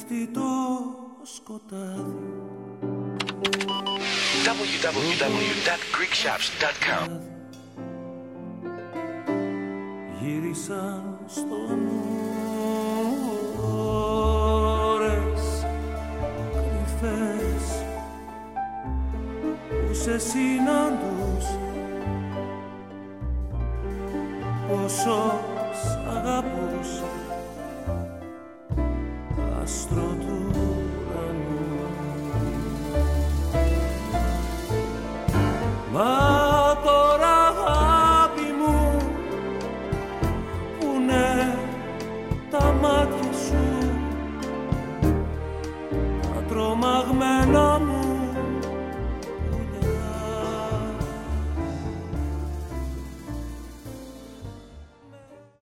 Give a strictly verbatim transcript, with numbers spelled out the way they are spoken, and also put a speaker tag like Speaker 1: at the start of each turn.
Speaker 1: πέφτει το σκοτάδι.
Speaker 2: double-u double-u double-u dot greek shops dot com.
Speaker 1: Γύρισαν στο νου ώρες κρυφές που σε συναντούσα, πόσο σ' αγαπούσα.